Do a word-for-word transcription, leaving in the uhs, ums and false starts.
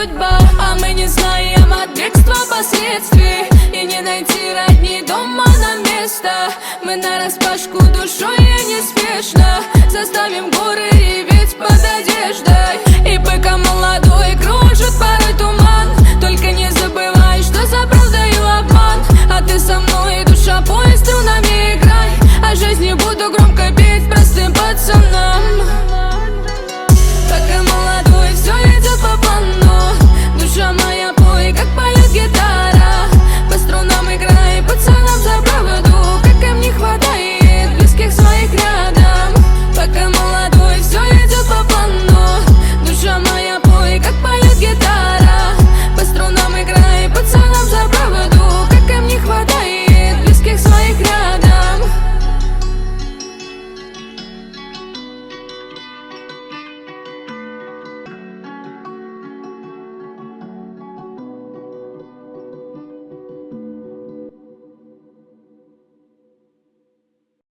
судьба. А мы не знаем от бегства последствий, и не найти родни дома на место. Мы нараспашку душой и неспешно заставим горы реветь под одеждой.